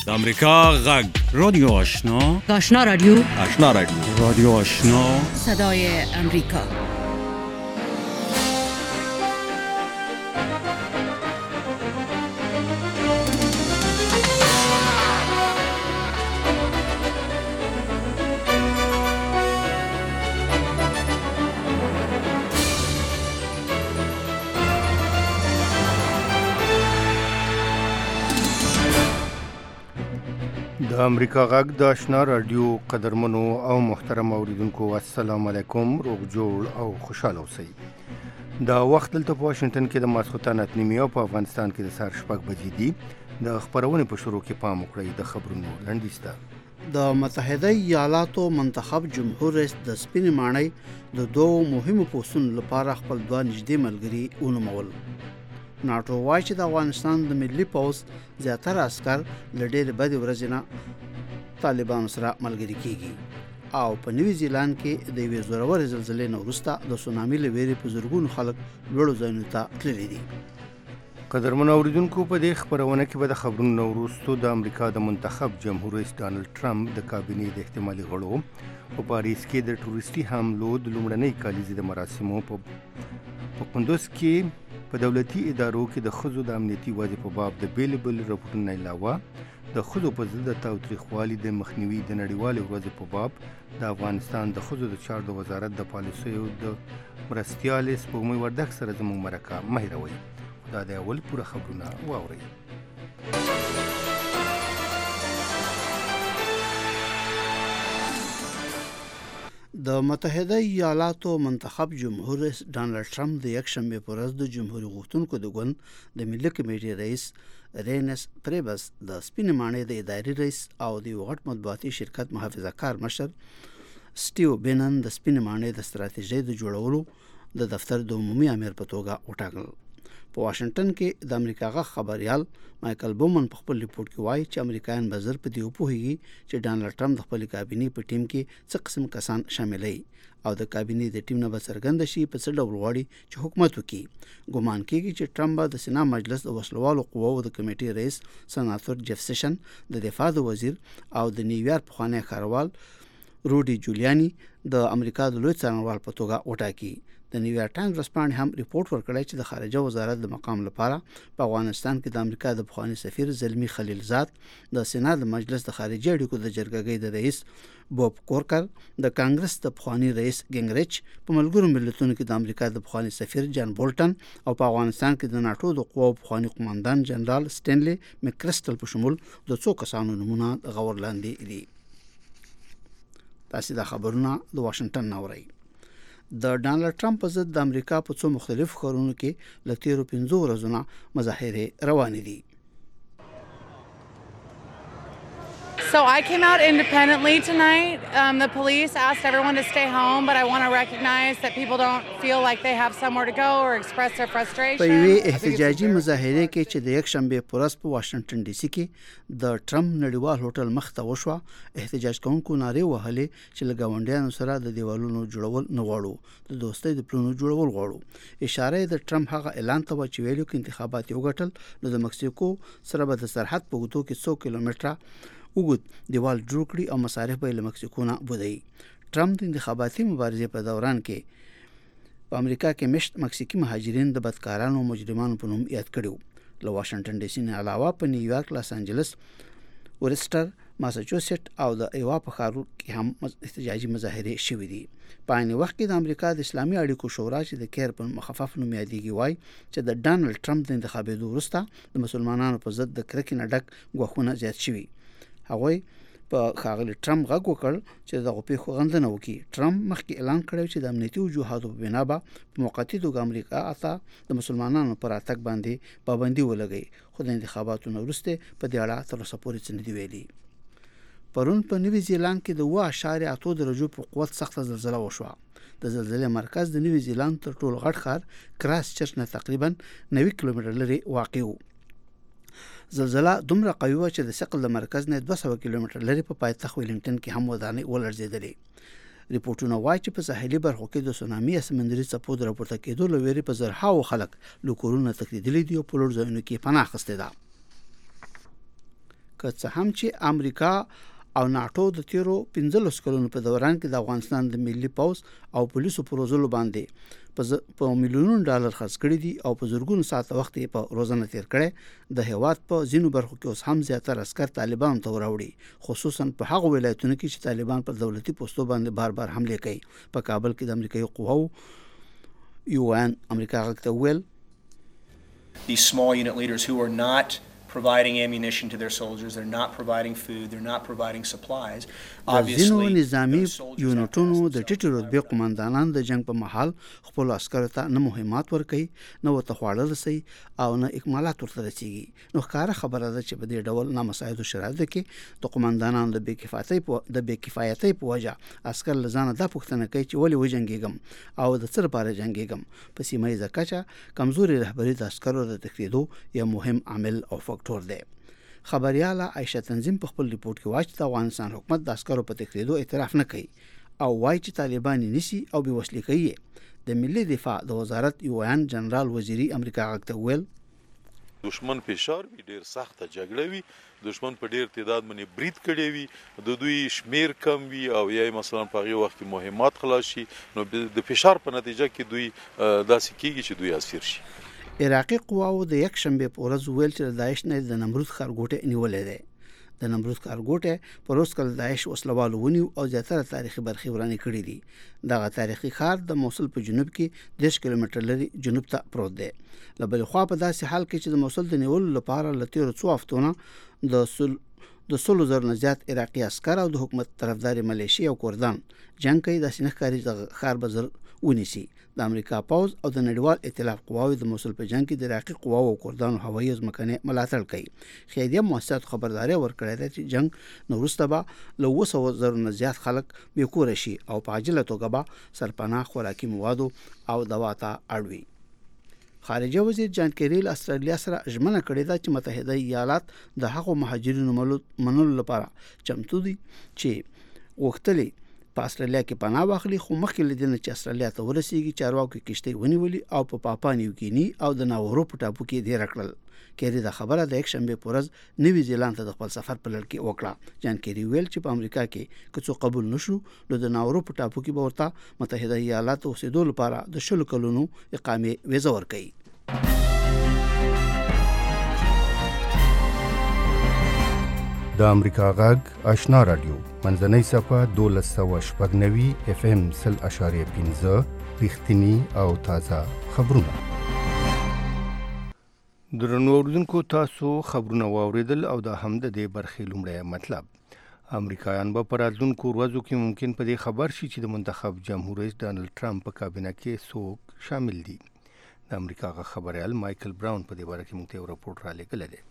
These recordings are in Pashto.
د امریکا غږ رادیو آشنا رادیو رادیو آشنا صدای امریکا. د امریکا غږ د آشنا رادیو قدرمنو او محترم اوریدونکو السلام علیکم، روغ جوړ او خوشاله اوسئ. دا وخت دلته په واشنگټن کې د ماسخوتن 8:30 او په افغانستان کې د سهار 6 بجې دي. د خبرونې په شروع کې پام وکړئ د خبرونو لنډیز ته. د متحده ایالاتو منتخب جمهور رئیس د سپینې ماڼۍ د دوو مهمو پوستونو لپاره خپل دوه نږدې ملګري ونومول. ناټو وایي چې د افغانستان د ملي پوځ زیاتره عسکر له ډېرې بدې ورځې نه طالبانو سره ملګري کیږي او په نیوزی زیلاند کې د یوې زورورې زلزلې نه وروسته د سونامي له ویرې په زرګونو خلک لوړو ځایونو ته تللي دي. قدرمنو اوریدونکو، په دې خبرونه کې به د خبرونو نه وروسته د امریکا د منتخب جمهور رئیس ډانلډ ټرمپ د کابینې د احتمالي غړو په پاریس کې د ټوریستي حملو د لومړنۍ کالیزې د مراسمو په قندوز کې په دولتي ادارو کې د ښځو د امنیتي وضع په باب د بیلابل راپورټونو علاوه د ښځو په ضد د تاوتریخوالي د مخنیوي د نړیوالې ورځې په باب د افغانستان د ښځو د چارو د وزارت د پالیسیو د مرستیالې سپوږمۍ وردګ سره زموږ مرکه مه هېروئ. دا د اول پوره خبرونه واورئ. د متحده ایالاتو منتخب جمهور رئیس ډانلډ ټرمپ د یکشنبې په ورځ د جمهوریت غوښتونکو د ګوند د ملي کمیټې رئیس رینس پریبس د سپینې ماڼۍ د اداري رئیس او د یو غټ مطبوعاتي شرکت محافظه کار مشر سټیو بینن د سپینې ماڼۍ د ستراتیژۍ د جوړولو د دفتر د عمومي امیر په توګه وټاکل. په واشنگټن کې د امریکا غږ خبريال مایکل بومن په خپل ریپورت کې وایي چې امریکایان به زر په دې وپوهیږي چې ډانلډ ټرمپ د خپل کابینې په ټیم کې څه قسم کسان شاملوي او د کابینې د ټیم نه به څرګنده شي په څه ډول غواړي چې حکومت وکړي. ګومان کېږي چې ټرمپ به د سنا مجلس د وسلوالو قواو د کمیټې رئیس سناتور جیف سیشن، د دفاع د وزیر او د نیویارک پخوانی ښاروال روډي جولیاني د امریکا د لوی څارنوال په توګه وټاکي. د نیویارک ټایمز ورځپاڼې هم ریپورت ورکړی چې د خارجه وزارت د مقام لپاره په افغانستان کې د امریکا د پخوانی سفیر زلمی خلیلزاد، د سنا د مجلس د خارجي اړیکو د جرګې د رئیس بوب کورکر، د کانګرس د پخوانی رئیس ګینګریچ، په ملګرو ملتونو کې د امریکا د پخوانی سفیر جان بولټن او په افغانستان کې د ناټو د قواو پخوانی قوماندان جنرال سټینلی مکرسټل په شمول د څو کسانو نومونه غور لاندې دي. تاسو د خبرونه د واشنگټن نه اورئ. د ډانلډ ټرمپ په ضد د امریکا په څو مختلف ښارونو کې له تیرو 5 ورځو نه مظاهرې روانې دي. So I came out independently tonight. The police asked everyone to stay home, but I want to recognize that people don't feel like they have somewhere to go or express their frustration. په یوې احتجاجي مظاهره کې چې د یکشنبې په ورځ په واشنگټن ډي سي کې د ټرمپ نړیوال هوټل مخ ته وشوه، احتجاج کوونکو نارې وهلې چې له ګاونډیانو سره د دیوالونو جوړول نه غواړو، د دوستۍ د پلونو جوړول غواړو. اشاره د ټرمپ هغه اعلان ته و چې ویلو کې انتخابات یو ګټل نو د مکسیکو سره به د سرحد په اوږدو کې 100 کیلومتره وګد دیوال جوړ کړي او مصارف به له مکسیکو نه بودی. ټرمپ د انتخاباتي مبارزې په دوران کې په امریکا کې مشت مکسیکی مهاجرین د بدکارانو او مجرمانو په نوم یاد کړو. له واشنگټن ډي سي نه علاوه په نیویارک، لاس انجلس، ورسټر، ماساچوسټ او د ایوا په ښارونو کې هم احتجاجي مظاهرې شوې دي. په عین وخت کې د امریکا د اسلامي اړیکو شورا چې د کیر په مخفف نوم یادېږي وایي چې د ډانلډ ټرمپ د انتخابېدو وروسته د مسلمانانو په ضد د کرکې نه ډک ګواښونه زیات شوي. هغوی په ښاغلي ټرمپ غږ وکړ چې دغه پیښو غندنه وکړي. ټرمپ مخکې اعلان کړی چې د امنیتي وجوهاتو په بنا به په موقتي توګه امریکا ته د مسلمانانو پر راتګ باندې پابندي ولګوي، خو د انتخاباتو نه وروسته په دې اړه تر اوسه پورې څه نه دي ویلي. پرون په نیوزی زیلاند کې د 7.8 درجو په قوت سخته زلزله وشوه. د زلزلې مرکز د نیوزی زیلاند تر ټولو غټ ښار کراس چرچ نه تقریبا 90 کیلومتر لري واقع و. زلزله دومره قوي و چې د ثقل د مرکز نه 200 کیلومتر لري په پایتخت ویلنګټن کې هم ودانۍ ولړزېدلې. ریپورتونه وایي چې په ساحلي برخو کې د سونامي یا سمندري څپو د راپورته کېدو له ویرې په زرهاو خلک له کورونو تښتېدلي دي او په لوړ ځایونو کې پناه اخیستې ده. که څه هم چې امریکا او ناتو د تیرو 15 کلونو په دوران کې د افغانستان د ملي پوځ او پولیسو پروژو باندې په میلیونونو ډالر خرڅ کړي دي او په زورګونو ساعت وخت په روزانه تیر کړي د هیواد په ځینو برخو کې اوس هم زیاتره عسكر طالبان ته وراوړي خصوصا په هغه ولایتونو کې چې طالبان پر دولتي پوسټو باندې بار حمله کوي په کابل کې د امریکایي قواو UN امریکا غږ ویل these small unit leaders who are not providing ammunition to their soldiers, they're not providing food, they're not providing supplies. Obviously, نظامی یونټونو د ټیټو رتبه قومندانان د جنگ په محل خپل عسکرو ته نه مهمات ورکوي نه ورته خواړه رسي او نه اکمالات ورته رسیږي نو ښکاره خبره ده چې په دې ډول نامساعدو شرایطو کې د قومندانانو د بېکفایتۍ په وجه عسکر لزانه دا پوښتنه کوي چې ولې وجنګېږم او د څه لپاره جنګېږم په سیمه ییزه کچه کمزوري رهبري د عسکرو د تښتېدو یو مهم عامل او فاکټور دی خبرياله عائشه تنظیم په خپل ریپورت کې وایي چې د افغانستان حکومت د عسکرو په تښتېدو اعتراف نه کوي او وایي چې طالبان نيسي او بېوسلي کوي د ملي دفاع د وزارت UN جنرال وزیری امریکا غږ ویل دشمن فشار وی ډیر سخت جګړه وی دشمن په ډیر تعداد باندې برید کړي وي د دوی شمیر کم وی او یا مثلا په هغه وخت کې مهمات خلاص شي نو د فشار په نتیجه کې دوی داسې کیږي چې دوی اسیر شي عراقي قواو د یک شنبه په ورځ ویل چې داعش نه د نمرود ښارګوټه نیولې ده د نمرود ښارګوټه په روس کې داعش وسلوالو ونیو او زیاتره تاریخي برخې ورانې کړې دي دغه تاریخي ښار د موصل په جنوب کې 10 کیلومتر لري جنوب ته پروت دی لبل خو په داسې حال کې چې د موصل د نیولو لپاره لتیر څو هفتونه د 100,000 نه زیات عراقي عسكر او د حکومت طرفداري ملیشیا او کردان جنگ کوي د سینخکاری د ښار بزر ونیسي د امریکا پوز او د نړیوال ائتلاف قواوی د موصل په جنگ کې د عراقي قواو او کردانو هوایي ځمکنه ملاتړ کوي خیریه مؤسسات خبرداري ورکړې ده چې جنگ نو وروسته به له 200,000 نه زیات خلک بیکور شي او په عاجله توګه به سرپناه خوراکي موادو او دوا ته اړوي خارجه وزیر جان کیری له استرالیا سره ژمنه کړې ده چې متحده ایالات د هغو مهاجرینو منلو لپاره چمتو دي چې وختلي په استرالیا کې پناه واخلي خو مخکې لدینه چې استرالیا ته ورسیږي چارواکو کشتۍ ونیولي او په پاپا نیوګینی او د ناورو په ټاپو کې دی راکړل کیری دا خبره د یک شنبه پورز نیوی زیلاند ته د خپل سفر په لړ کې وکړه جان کیری ویل چې په امریکا کې کڅو قبول نشو نو د ناورو په ټاپو کې به ورته متحده ایالات اوسېدو لپاره د 10 کلونو اقامه ویزه ورکړي د امریکا غږ آشنا رادیو منځنۍ صفه 1290 FM 0.15 رښتینی او تازه خبرونه درنو اوریدونکو تاسو خبرونه واوریدل او د هم د دې برخې لومړی مطلب امریکایان به پر راتلونکو ورځو کې ممکن په دې خبر شي چې د منتخب جمهور رئیس ډانلډ ټرمپ په کابینه کې څوک شامل دي د امریکا غږ خبريال مایکل براون په دې باره کې موږ ته راپورټ را لېږلی دی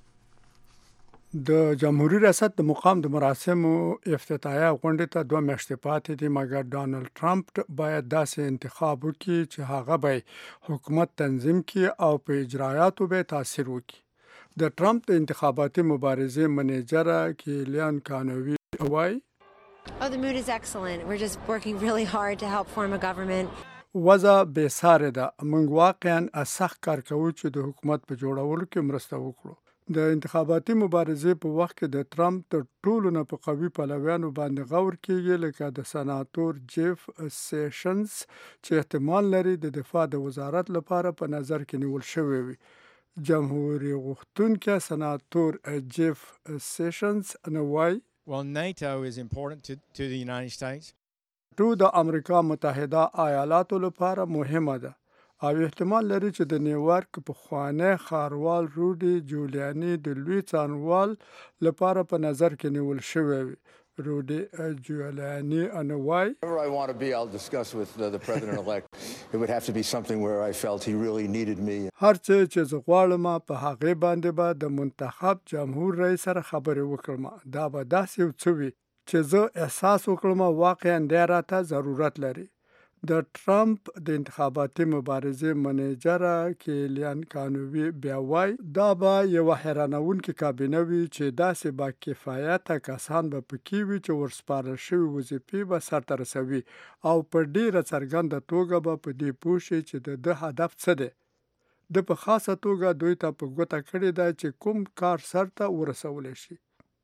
د جمهوریت ریاست د مقام د مراسمو افتتاحیه غونډه ته 2 میاشتې پاتې دي مګر ډانلډ ټرمپ باید داسې انتخاب وکړي چې هغه به حکومت تنظیم کړي او په اجرایاتو به تاثیر وکړي د ټرمپ د انتخاباتي مبارزې منیجر کیلیان کانوی وایي Oh, the mood is excellent. We're just working really hard to help form a government. وضع بې ساري ده موږ واقعا سخت کار کوو چې د حکومت په جوړولو کې مرسته وکړو د انتخاباتي مبارزې په وخت کې د ټرمپ تر ټولو نه په قوي پلویانو باندې غور کیږي لکه د سناتور جیف سیشنز چې احتمال لري د دفاع د وزارت لپاره په نظر کې نیول شوی وي جمهوریت غوښتونکي سناتور جیف سیشنز نوای Well, NATO is important to the United States. د امریکا متحده ایالاتو لپاره مهمه ده او احتمال لري چې د نیویارک په خوانه خاروال روډي جولیانی د لوی څارنوال لپاره په نظر کې نیول شوی وي روډي جولیانی انوای I want to be I'll discuss with the president elect it would have to be something where I felt he really needed me هر څه چې زه غواړم په هغه باندې به د منتخب جمهور رئیس سره خبرې وکړم دا به داسې څه وي چې زه احساس وکړم واقعا د راته ضرورت لري د ټرمپ د انتخاباتي مبارزې منیجر کیلیان کانوی بیا وایي دا به یو حیرانونکې کابینه وي چې داسې با کفایته کسان به پکې وي چې ورسپارل شوي وظیفې به سرته رسوي او په ډیره څرګنده توګه به په دې پوه شي چې د هدف څه دی د په خاصه توګه دوی ته په ګوته کړې ده چې کوم کار سرته ورسولی شي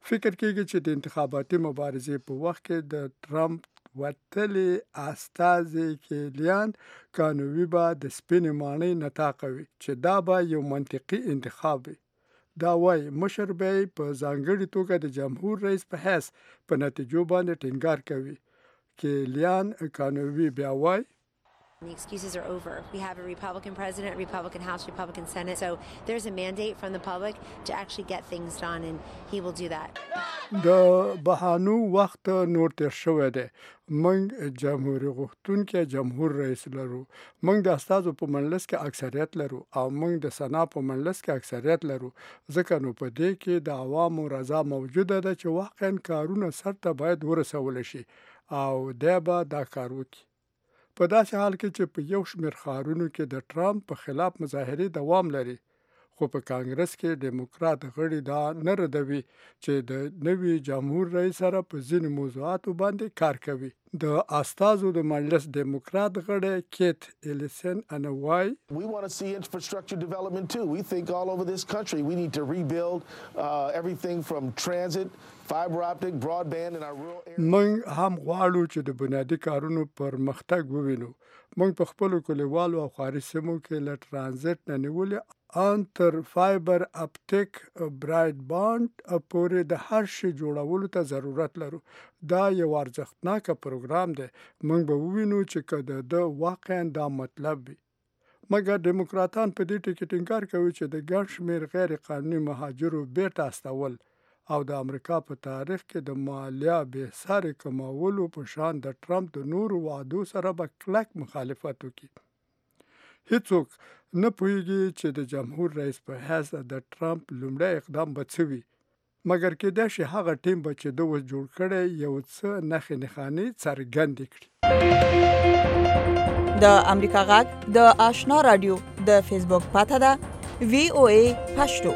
فکر کېږي چې د انتخاباتي مبارزې په وخت کې د ټرمپ وتلي استازي کیلیان کانوي به د سپینې ماڼۍ نطاق وي چې دا به یو منطقي انتخاب وي. دا وایي مشر به یې په ځانګړې توګه د جمهور رئیس په حیث په نتیجو باندې ټینګار کوي. کیلیان کانوي بیا وایي The excuses are over. We have a Republican president, Republican House, Republican Senate. So there's a mandate from the public to actually get things done, and he will do that. د بهانو وخت نور تیر شوی دی. موږ جمهوریت غوښتونکي جمهور رئیس لرو. موږ د استازو په مجلس کې اکثریت لرو او موږ د سنا په مجلس کې اکثریت لرو. ځکه نو په دې کې د عوامو رضا موجوده ده چې واقعا کارونه سرته باید ورسول شي او دی به دا کار وکړي. په داسې حال کې چې په یو شمېر ښارونو کې د ټرمپ په خلاف مظاهرې دوام لري، خو په کانګرس کې ډیموکرات غړي دا نه ردوي چې د نوي جمهور رئیس سره په ځینو موضوعاتو باندې کار کوي. د استازو د مجلس ډیموکرات غړی کیت ایلیسن انوای We want to see infrastructure development too. We think all over this country we need to rebuild everything from transit, fiber optic, broadband in our rural areas. موږ هم غواړو چې د بنیادي کارونو پرمختګ ووینو. موږ په خپلو کلیوالو او ښاري سیمو کې له ټرانزیت نه نیولې ان تر فایبر اپټیک براډ باند پورې د هر شي جوړولو ته ضرورت لرو. دا یو ارزښتناکه پروګرام دی. موږ به ووینو چې د واقعا دا مطلب وي. مګر ډیموکراتان په دې ټکي ټینګار کوي چې د ګڼ شمېر غیر قانوني مهاجرو بیرته استول او د امریکا په تاریخ کې د مالیه بې ساري کمولو په شان د ټرمپ د نورو وعدو سره به کلک مخالفت وکړي. هیڅوک نه پوهیږي چې د جمهور رئیس په حیث د ټرمپ لومړی اقدام به څه وي، مګر کېدای شي هغه ټیم به چې ده اوس جوړ کړی یو څه نښې نښانې څرګندې کړي. د امریکا غږ د آشنا رادیو د فیسبوک پاته ده VOA پښتو.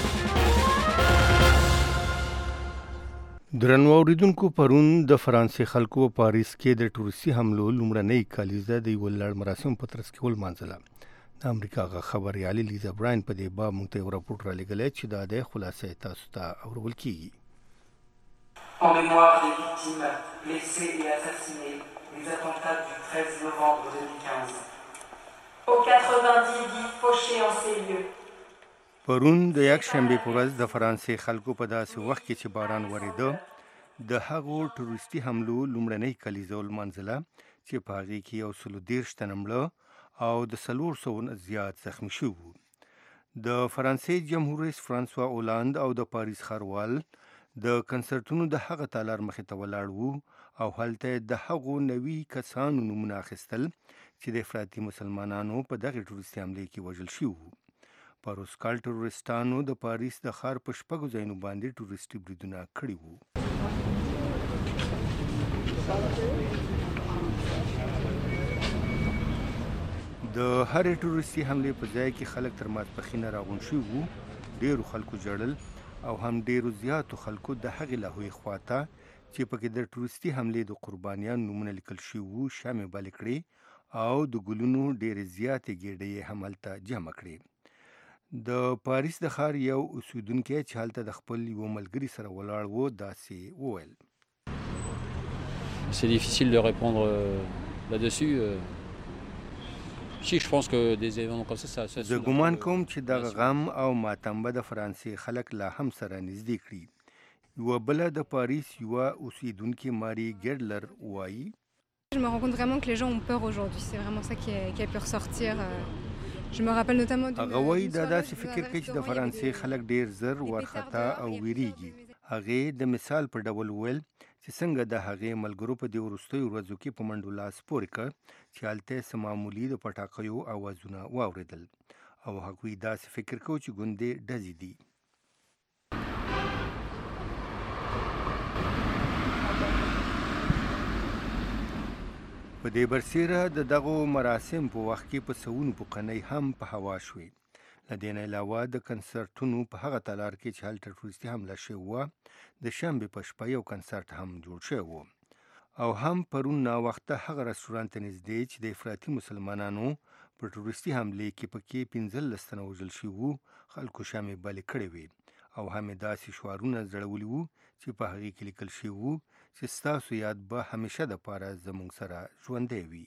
درنو اوریدونکو، پرون د فرانسې خلکو په پاریس کې د ټوریستي حملو لومړنۍ کلیزه د یوه لړ مراسمو په ترڅ کې ولمانځله. د امریکا غږ خبریالې لیزا براین په دې باب موږ ته یو راپورټ رالیږلی چې دا د خلاصې تاسو ته اورول کیږي. En mémoire des victimes blessées et assassinées des attentats du 13 novembre 2015. Aux 90 vies fauchées en ces lieux. پرون د یک شنبې په ورځ د فرانسې خلکو په داسې وخت کې چې باران ورېده د هغو ټوریستي حملو لومړنۍ کلیزه ولمانځله چې په هغې کې 130 تنه مړه او د 400 نه زیات زخمي شوي وو. د فرانسې جمهور رئیس فرانسوا اولاند او د پاریس ښاروال د کنسرټونو د هغه تالار مخې ته ولاړ وو او هلته د هغو نوي کسانو نومونه اخیستل چې د افراطي مسلمانانو په دغې ټوریستي حملې کې وژل شوي وو. پاروسکال ټروریستانو د پاریس د ښار په 6 ځایونو باندې ټوریستي بریدونه کړي وو. د هرې ټوریستي حملې په ځای کې خلک تر ماسپښینه راغونډ شوي وو. ډېرو خلکو ژړل او هم ډېرو زیاتو خلکو د هغې لاهوی خواته چې پکې د ټوریستي حملې د قربانیانو نومونه لیکل شوي وو شمې بلې کړې او د ګلونو ډېرې زیاتې ګېډې یې هم هلته جمع کړې. د پاریس د ښار یو اوسیدونکی چې هلته د خپل یوه ملګري سره ولاړ و داسې وویل. C'est difficile de répondre là-dessus. Si je pense que des événements comme ça زه ګمان کوم چې دغه غم او ماتم به د فرانسې خلک لا هم سره نږدې کړي. یوه بله د پاریس یوه اوسیدونکې ماري ګیډلر وایي. Je me rends compte vraiment que les gens ont peur aujourd'hui. C'est vraiment ça qui a pu ressortir. Je me rappelle notamment هغه وایي دا داسې فکر کوي چې د فرانسې خلک ډېر زر وارخطا او ویریږي. هغې د مثال په ډول ویل چې څنګه د هغې ملګرو په دې وروستیو ورځو کې په منډو لاس پورې کړ چې هلته څه معمولي د پټاکیو اوازونه واورېدل او هغوی داسې فکر کوي چې ګوندې ډزې دي. په دې برسیره د دغو مراسم په وخت کې په سوونو پوقنۍ هم په هوا شوې. له دې نه علاوه د کنسرټونو په هغه تالار کې چې هلته ټوریستي حمله شوې وه د شنبې په شپه یو کنسرټ هم جوړ شوی و او هم پرون ناوخته هغه رستورانت ته نږدې چې د افراطي مسلمانانو په ټوریستي حملې کې پکې 15 تنه وژل شوي وو خلکو شمې بلې کړې وې او هم داسې شعارونه زړولي وو چې په هغې کې لیکل شوي وو چې ستاسو یاد به همیشه دپاره زموږ سره ژوندی وي.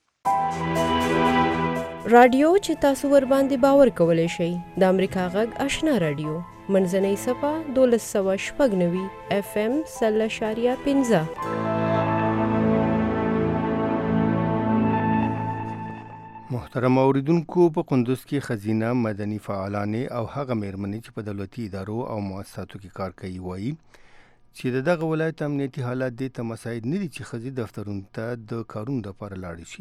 رادیو چې تاسو ورباندې باور کولی شئ د امریکا غږ آشنا رادیو منځنۍ صفحه 1296 FM 0.15. محترم اوریدونکو، په قندوز کې ښځینه مدني فعالانې او هغه میرمنې چې په دولتي ادارو او مؤسساتو کې کار کوي وایي چې دغه ولایت امنیتي حالات دې ته مساعد نه دي چې ښځې دفترونو ته د کارونو لپاره لاړې شي.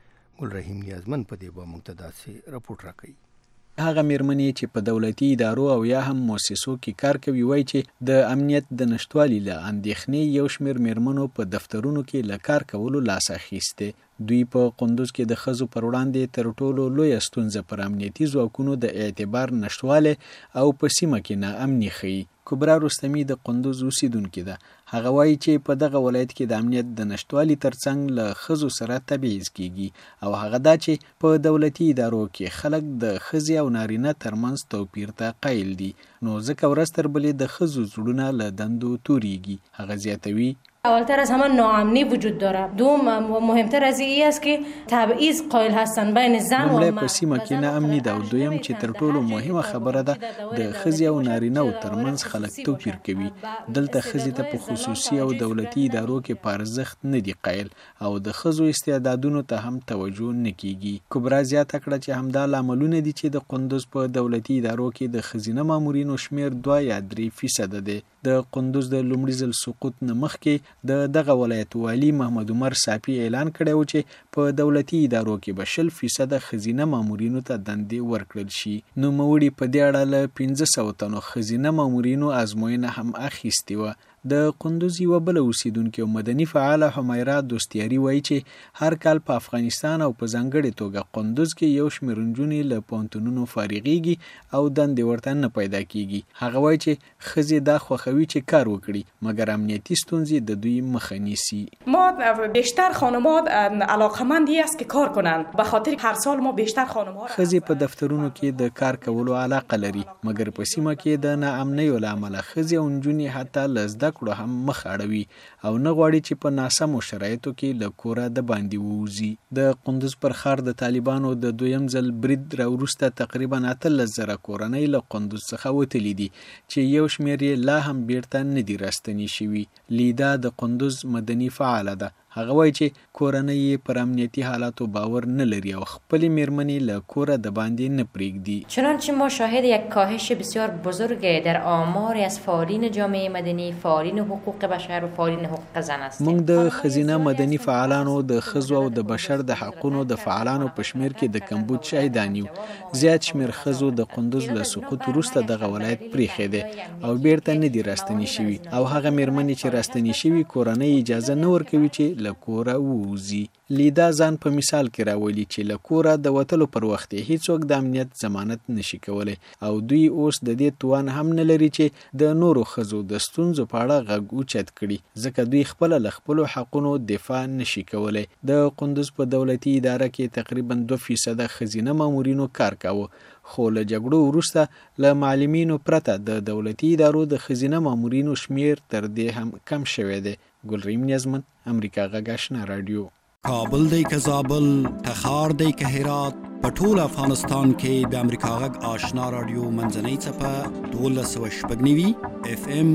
ګل رحیم نیازمن په دې باب موږ ته داسې راپورټ راکوي. هغه میرمنې چې په دولتي ادارو او یا هم مؤسسو کې کار کوي وایي چې د امنیت د نشټوالي له اندېښنې یو شمېر میرمنو په دفترونو کې له کار کولو لاس اخیستی. دوی په قندوز کې د ښځو پر وړاندې تر ټولو لویه ستونزه پر امنیتي ځواکونو د اعتبار نشټوالی او په سیمه کې ناامني ښیي. کبرا رستمي د قندوز اوسیدونکې ده. هغه وایي چې په دغه ولایت کې د امنیت د نشټوالي ترڅنګ له ښځو سره تبعیض کیږي او هغه دا چې په دولتي ادارو کې خلک د ښځې او نارینه ترمنځ توپیر ته قایل دي، نو ځکه ورځ تر بلې د ښځو زړونه له دندو توریږي. هغه زیاتوي اولتر از همه ناامنی وجود داره. دوم مهمتر از این است که تبعیض قائل هستند بین زن و مرد. په سیمه کې ناامني ده او دویم چې تر ټولو مهمه خبره ده د ښځې او نارینه او ترمنځ خلک توپیر کوي. دلته ښځې ته په خصوصي او دولتي ادارو کې په ارزښت نه دي قایل او د ښځو استعدادونو ته هم توجه نه کیږي. کبرا زیاته کړه چې همدا لاملونه دي چې د قندوز په دولتي ادارو کې د ښځینه مامورینو شمیر 2 یا 3% دی. د قندوز د لومړي ځل سقوط نه مخکې دغه ولایت والی محمد عمر صافي اعلان کړی و چې په دولتي ادارو کې به 0% ښځینه مامورینو ته دندې ورکړل شي. نوموړي په دې اړه له 500 تنو ښځینه مامورینو ازموینه هم اخیستې وه. د قندوز یوه بله اوسیدونکې او مدني فعاله حمیره دوستیاري وایي چې هر کال په افغانستان او په ځانګړې توګه قندوز کې یو شمېر نجونې له پوهنتونونو فارغېږي او دندې ورته نه پیدا کیږي. هغه وایي چې ښځې دا خوښوي چې کار وکړي مګر امنیتي ستونزې د دوی مخه نیسي. ما بیشتر خانم‌ها علاقه‌مند است که کار کنند، به خاطر هر سال ما بیشتر خانم‌ها ښځې په دفترونو کې د کار کولو علاقه لري مګر په سیمه کې د ناامنیو له امله ښځې او نجونې حتی له زده کړو هم مخ اړوي او نه غواړي چې په ناسمو شرایطو کې له کوره د باندې ووځي. د قندوز پر ښار د طالبانو د دویم ځل برید راوروسته تقریبا 18,000 کورنۍ له قندوز څخه وتلي دي چې یو شمېر یې لا هم بیرته نه دي راستنې شوي. لیدا د قندوز مدني فعاله ده. هغه وایي چې کورنۍ پر امنیتي حالاتو باور نه لري او خپلې میرمنې له کوره د باندې نه پرېږدي. چنانچه ما شاهد یک کاهش بسیار بزرگ در آماری از فعالین جامعه مدنی، فعالین حقوق بشر و فعالین حقوق زن هستیم. موږ د ښځینه مدني فعالانو، د ښځو او د بشر د حقونو د فعالانو په شمیر کې د کمبود شاهدان یو. زیات شمیر ښځو د قندوز له سقوط وروسته دغه ولایت پرېښی دی او بیرته نه دي راستنې شوي او هغه میرمنې چې راستنې شوي کورنۍ اجازه نه ورکوي چې له کوره ووځي. لیدا ځان په مثال کې راولي چې له کوره د وتلو پر وخت هیڅوک د امنیت ضمانت نشي کولی او دوی اوس د دې توان هم نه لري چې د نورو ښځو د ستونزو په اړه غږ اوچت کړي ځکه دوی خپله له خپلو حقونو دفاع نشي کولی. د قندوز په دولتي اداره کې تقریبا 2% ښځینه مامورینو کار کاوه خو له جګړو وروسته له معلمینو پرته د دولتي ادارو د ښځینه مامورینو شمیر تر دې هم کم شوی دی. ګلریم نیازمن، امریکا غږ آشنا رادیو. کابل دی که زابل، تخار دی که هرات، په ټول افغانستان کې د امریکا غږ آشنا رادیو منځنۍ څپه 1290 FM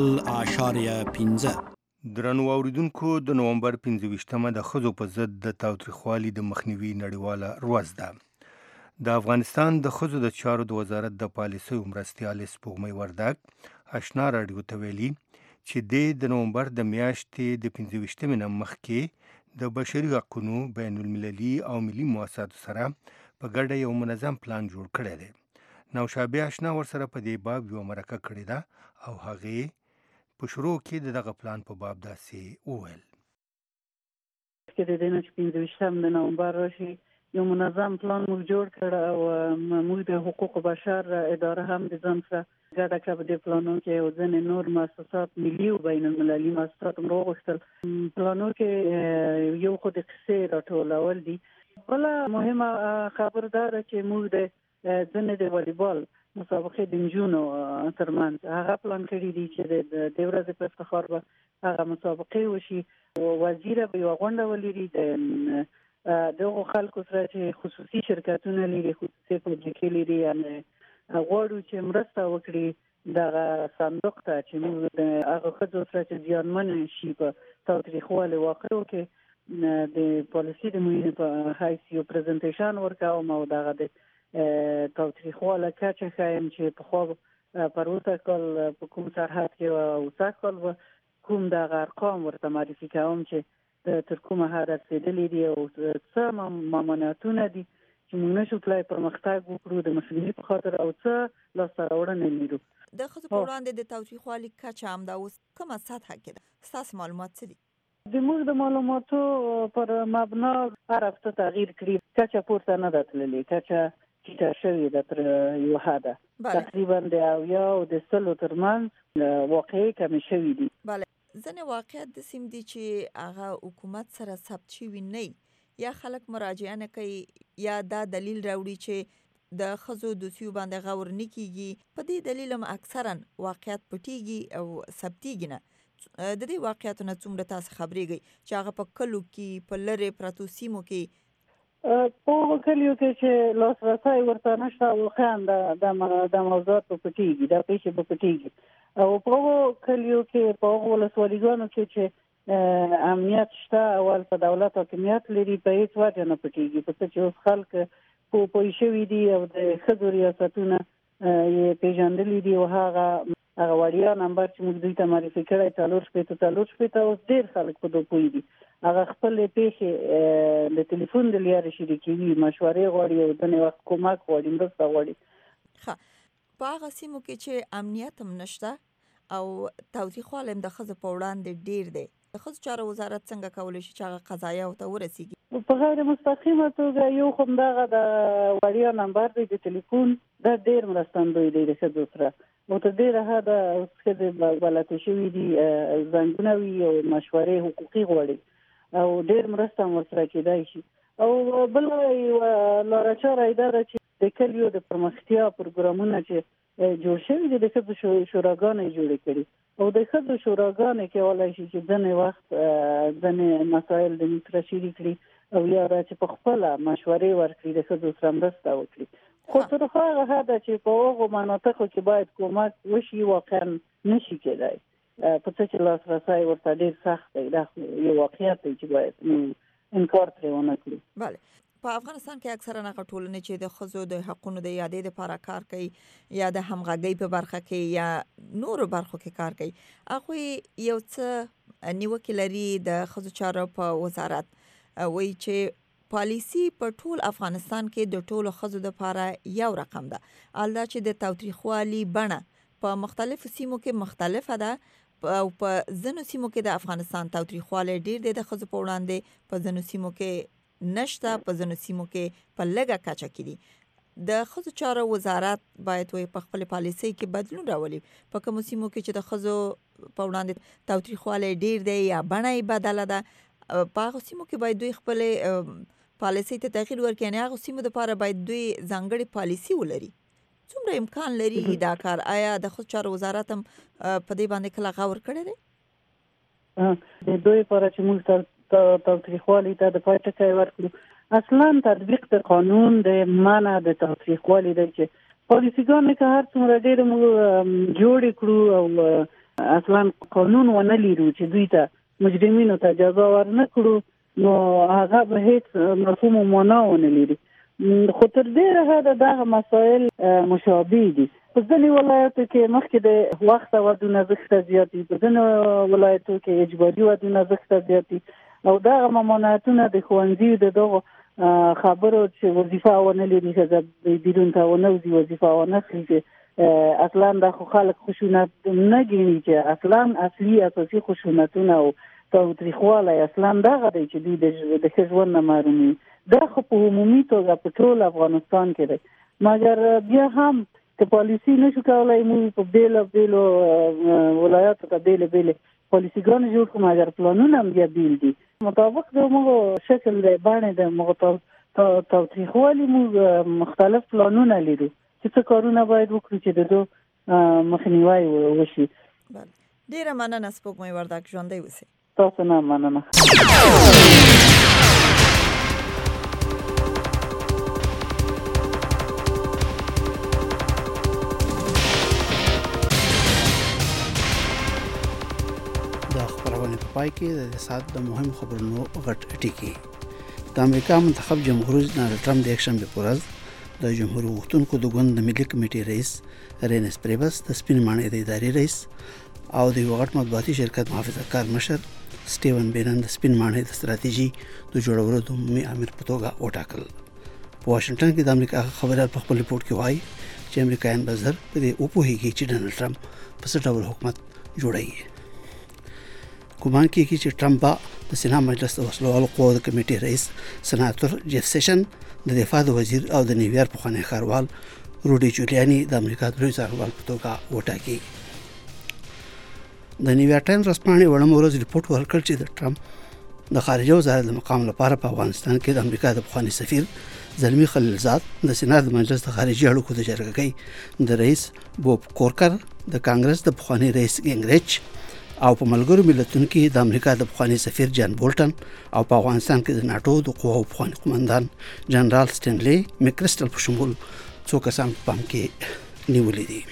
0.15. درنو اوریدونکو، د نومبر 25مه د ښځو په ضد د تاوتریخوالي د مخنیوي نړیواله ورځ ده. د افغانستان د ښځو د چارو د وزارت د پالیسیو مرستیال سپوږمۍ وردګ آشنا رادیو ته ویلي چې د نومبر د میاشتې د 25مې نه مخکې د بشري حقونو بین المللي او ملي مؤسساتو سره په ګډه یو منظم پلان جوړ کړی دی. نوشابه آشنا ورسره په دې باب یوه مرکه کړې ده او هغې په شروع کې دغه پلان په باب داسې وویل. چې د دې نه چې 25 د نومبر راشي یو منظم پلان موږ جوړ کړ او موږ د حقوق بشر اداره هم د ځان سره ګډه کړه. په دې پلانو کې یو ځینې نور مؤسسات ملي او بین المللي مؤسسات هم راغوښتل. پلانو کې یو خو د قصې راټولول دي. بله مهمه خبر دا ده چې موږ د ځینې د والیبال مسابقې د نجونو ترمنځ هغه پلان کړی دی چې د دې ورځې په افتخار به هغه مسابقې وشي. وزیر به یو غونډه ولري د دغه خلکو سره چې خصوصي شرکتونه لري، خصوصي فابریکې لري، یعنی غواړو چې مرسته وکړي دغه صندوق ته چې موږ د هغه ښځو سره چې زیانمن شي په تاوتریخوالي واقعو کې د پالیسي د معینې په حیث یو پریزنټیشن ورکوم او دغه د تاوتریخواله کچه ښایم چې پخوا پر اوسه کال په کوم سرحد کې او سږ کال به کوم دغه ارقام ورته معرفي کوم چې تر کومه حد رسېدلي دي او څه ممانعتونه دي چې موږ نشو تلای پرمختګ وکړو د مخنیوي په خاطر او څه لاسته راوړنې لرو. د ښځو په وړاندې د تاوتریخوالي کچه همدا اوس کومه سطحه کې ده؟ ستاسو معلومات څه دي؟ د موږ د معلوماتو پر مبنا هر هفته تغییر کړي، کچه پورته نه ده تللې، کچه ټیټه شوې ده تر یو حده، تقریبا د 70 او د 100 ترمنځ واقعي کمې شوې دي. بله، ځینې واقعیت داسې دي چې هغه حکومت سره ثبت شوي نه یا خلک مراجعه نه کوي یا دا دلیل راوړي چې د ښځو دوسیو باندې غور نه کیږي. په دې دلیل هم اکثرا واقعیت پټیږي او ثبتیږي نه. د دې واقعیتو نه څومره تاسو خبرېږئ چې هغه په کلو کې په لرې پرتو سیمو کې په کلیو کې چې لاسرسی ورته نشته، واقعا د موضوعات په پټیږي، دا پیښې په پټیږي او په کلیو کې په ولسوالیګانو کې چې امنیت شته اول په دولت حاکمیت لري په هیڅ وجه نه پټیږي، په څه چې اوس خلک پوه شوي دي او د ښځو ریاستونه یې پیژندلي دي او هغه وړیا نمبر چې موږ دوی ته معرفي کړی 4 اوس ډېر خلک په دوی پوه دي. هغه خپلې پیښې د ټلیفون د لارې شریکوي، مشورې غواړي او ځینې وخت کومک غواړي، مرسته غواړي. په هغه سیمو کې چې امنیت هم نشته او تاوتریخوالی هم د ښځو په وړاندې ډېر دی، د ښځو چارو وزارت څنګه کولی شي چې هغه قضایاو ته ورسیږي؟ په غیر مستقیمه توګه یو خو همدغه د وړیا نمبر دی د ټلیفون، دا ډېر مرستندوی دی د ښځو سره او تر ډېره حده ښځې بلدې شوي دي زنګونه وي او مشورې حقوقي غواړي او ډېر مرسته هم ورسره کېدای شي. او بله یوه لاره چاره یې دا ده چې د کلیو د پرمختیا پروګرامونه چې جوړ شوي دي، د ښځو شوراګانې یې جوړې کړي او د ښځو شوراګانې کولی شي چې ځینې وخت ځینې مسایل د موږ سره شریک کړي او یا دا چې په خپله مشورې ورکړي، د ښځو سره مرسته وکړي. خو تر هغه حده چې په هغو مناطقو کې باید کومک وشي واقعا نشي کېدای، په څه چې لاسرسی ورته ډېر سخت دی. دا یو واقعیت دی چې باید انکار ترې ونه کړو. بله، په افغانستان کې اکثرا هغه ټولنې چې د ښځو د حقونو د یادې لپاره کار کوي یا د همغږۍ په برخه کې یا نورو برخو کې کار کوي، هغوی یو څه نیوکې لري د ښځو چارو په وزارت، وایي چې پالیسي په ټول افغانستان کې د ټولو ښځو لپاره یو رقم ده، الدا چې د تاوتریخوالي بڼه په مختلفو سیمو کې مختلفه ده او په ځینو سیمو کې د افغانستان تاوتریخوالی ډېر دی د ښځو په وړاندې، په ځینو سیمو کې نشته، په ځینو سیمو کې په لږه کچه کې دي. د ښځو چارو وزارت باید په خپل پالیسۍ کې بدلون راولي. په کومو سیمو کې چې د ښځو په وړاندې تاوتریخوالی ډېر دی یا بڼه یې بدله ده، په هغو سیمو کې باید دوی خپلې پالیسۍ ته تغییر ورکړي، یعنې هغو سیمو لپاره باید دوی ځانګړې پالیسي ولري. څومره امکان لري دا کار؟ آیا د ښځو چارو وزارت هم په دې باندې کله غور کړی دی؟ د دوی لپاره چې موږ تاوتریخوالي ته د پای ټکی ورکړو، اصلا تطبیق د قانون د منع د تاوتریخوالي دی چې پالیسیګانې که هر څومره ډېرې موږ جوړې کړو او اصلا قانون ونه لرو چې دوی ته مجرمینو ته جزا ورنه کړو، نو هغه به هیڅ مفهوم و معنا ونه لري. خو تر ډېره حده دغه مسایل مشابه دي. په ځینې ولایتو کې مخکې د وخت ودونه زښته زیات دي، په ځینې ولایتو کې اجباري ودونه زښته زیات دي او دغه ممانعتونه د ښوونځیو د دغو خبرو چې وظیفه ونه لري، ښځه بیرون ته ونه وځي، وظیفه ونه اخلي، چې اصلا دا خو خلک خشونت نه ګڼي، چې اصلا اصلي اساسي خشونتونه او تاوتریخوالی اصلا دغه دی چې دوی د ښه ژوند نه محرومي. دا خو په عمومي توګه په ټول افغانستان کې دی، مګر بیا هم که پالیسي نشو کولی، موږ په بیلو ولایاتو ته بیلې پالیسیګانې جوړ کړو، مګر پلانونه هم بیا بیل دي مطابق د موږ شکل د بڼې د موږ تاوتریخوالي. موږ مختلف پلانونه لرو چې څه کارونه باید وکړو چې د دوی مخنیوی وشي. ډیره مننه سپوږمۍ وردک، ژوندۍ اوسئ. تاسو نه مننه. پای کې د سات د مهم خبرونو غټ ټکی. د امریکا منتخب جمهور رئیس ډانلډ ټرمپ د یکشنبه په ورځ د جمهوریت غوښتونکو د ګوند د ملي کمیټې رئیس رینس پریبس، د سپین ماڼۍ د ادارې رئیس او د یو غټ مطبوعاتي شرکت محافظه‌کار مشر سټیون بینن د سپین ماڼۍ د ستراتیژي د جوړولو د عمومي امیر په توګه وټاکل. په واشنگټن کې د امریکا خبريال په خپل ریپورت کې وایي چې امریکایان به زر په دې وپوهیږي چې ډانلډ ټرمپ په څه ډول حکومت جوړوي. ګمان کېږي چې ټرمپ د سنا مجلس د وسلوالو قوو د کمیټې رئیس سناتور جیف سیشن، د دفاع د وزیر او د نیویارک پخوانی ښاروال روډي جولیاني د امریکا د لوی څارنوال په توګه وټاکي. د نیویارک ټایمز ورځپاڼې وړم ورځ ریپورت ورکړ چې د ټرمپ د خارجه وزارت د مقام لپاره په افغانستان کې د امریکا د پخوانی سفیر زلمی خلیلزاد، د سنا د مجلس د خارجي اړیکو د جرګې د رئیس بوب کورکر، د کانګرس د پخوانی رئیس ګینګریچ او په ملګرو ملتونو کې د امریکا د پخوانی سفیر جان بولټن او په افغانستان کې د ناتو د قواو پخوانی قومندان جنرال سټینلی میکریسټل په شمول څو کسان په پام کې نیولې دي.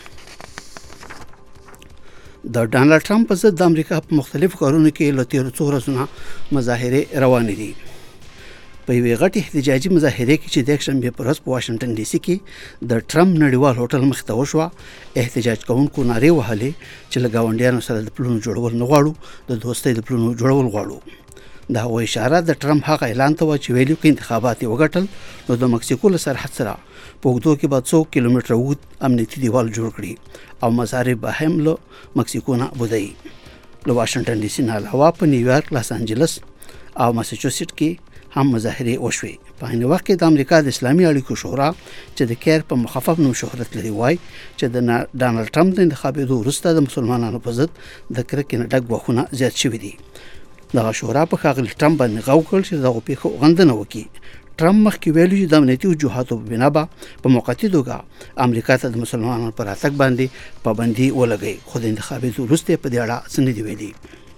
د ډانلډ ټرمپ په ضد د امریکا په مختلفو کارونو کې له تېرو څو ورځو مظاهرې روانې دي. په یوې غټې احتجاجي مظاهرې کې چې د یکشنبې په ورځ په واشنګټن ډي سي کې د ټرمپ نړیوال هوټل مخې ته وشوه، احتجاج کوونکو نارې وهلې چې له ګاونډیانو سره د پلونو جوړول نه غواړو، د دوستۍ د پلونو جوړول غواړو. د هغوی اشاره د ټرمپ هغه اعلان ته و چې ویلي که انتخابات یې وګټل نو د مکسیکو له سرحد سره په اوږدو کې به 100 کیلومتره اوږد امنیتي دیوال جوړ کړي او مزارې به هم له مکسیکو نه بودایي. له واشنګټن ډي سي نه علاوه په نیویارک، لاس انجلس او ماساچوسیټس کې هم مظاهرې وشوې. په عین وخت کې د امریکا د اسلامي اړیکو شورا چې د کیر په مخفف نوم شهرت لري وایي چې د ډانلډ ټرمپ د انتخابېدو وروسته د مسلمانانو په ضد د کرکې نه ډک ګواښونه زیات شوي دي. دغه شورا په ښاغلي ټرمپ باندې غږ وکړ چې دغو پیښو غندنه وکړي. ټرمپ مخکې ویلي چې د امنیتي وجوهاتو په بنا به په موقتي توګه امریکا ته د مسلمانانو پر راتګ باندې پابندي ولګوي، خو د انتخابېدو وروسته په دې اړه څه نه دي ویلي.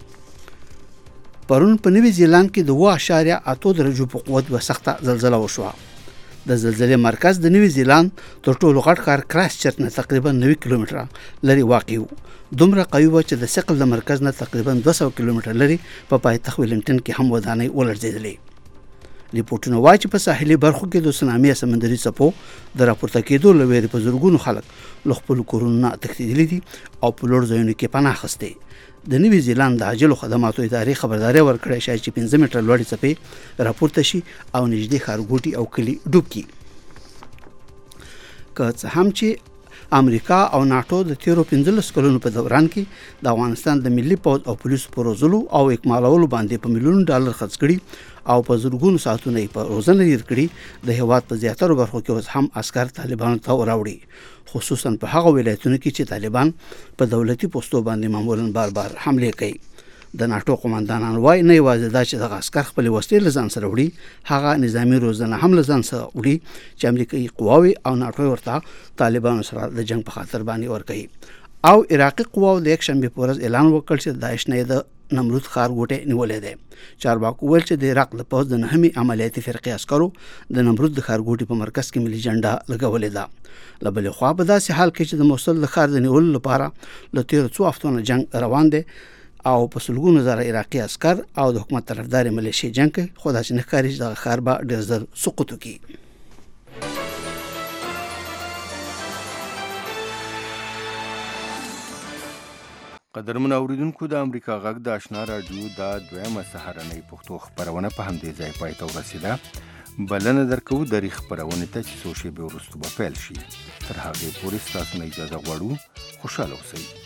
پرون په نوي زیلاند کې د 7.8 درجو په قوت یوه سخته زلزله وشوه. د زلزلې مرکز د نوي زیلاند تر ټولو غټ ښار کرایسټ چرچ نه تقریبا 90 کیلومتره لري واقع و. دومره قوي وه چې د ثقل د مرکز نه تقریبا 200 کیلومتره لري په پایتخت ویلنګټن کې هم ودانۍ ولړزېدلې. ریپورټونه وایي چې په ساحلي برخو کې د سونامي سمندري څپو د راپورته کېدو له ویرې په زرګونو خلک له خپلو کورونو نه تښتېدلي دي او په لوړ ځایونو کې پناه اخیستې. د نوي زیلاند د عاجلو خدماتو ادارې خبرداری ورکړې شاید چې 15 متره لوړې څپې راپورته شي او نږدې ښارګوټي او کلي ډوب کړي. که څه هم چې امریکا او ناتو د تیرو 15 کلونو په دوران کې د افغانستان د ملي پوځ او پولیسو په روزلو او اکمالولو باندې په میلیون ډالر خرڅ کړي او په زرګونو ساعتونه یې په روزنه تیر کړي، د هیواد په زیاترو برخو کې اوس هم عسکر طالبانو ته راوړي، خصوصا په هغه ولایتونو کې چې طالبان په دولتي پوستو باندې معمولا بار بار حمله کوي. د ناتو قومندانان وایي نه یوازې دا چې دغه عسکر خپل وسلې له ځان سره وړي، هغه نظامی روزنه هم له ځان سره وړي چې امریکایي قواوې او ناتو ورته طالبانو سره د جنگ په خاطر باندې ورکوي. او عراقي قواو د یکشنبې په ورځ اعلان وکړ چې داعش نه د نمرود ښارګوټی نیولی دی. چارواکو وویل چې د عراق د پوځ د 9مې عملیاتي فرقې عسکرو د نمرود د ښارګوټي په مرکز کې ملي جنډه لګولې ده. له بلې خوا په داسې حال کې چې د موصل د ښار د نیولو لپاره له تېرو 2 هفتو نه جنګ روان دی او په سلګونو زره عراقي عسکر او د حکومت طرفداري ملیشې جنګ کوي، خو داسې نه ښکاري چې دغه ښار به ډېر زر سقوط وکړي. قدرمن اوریدونکو، د امریکا غږ د آشنا راډیو دا دویمه سهارنۍ پښتو خپرونه په همدې ځای پای ته ورسېده. بلنه درکوو د ریښ خپرونې ته چې څو شېبې وروسته به پیل شي. تر هغې پورې ستاسو نه اجازه غواړو. خوشحاله اوسئ.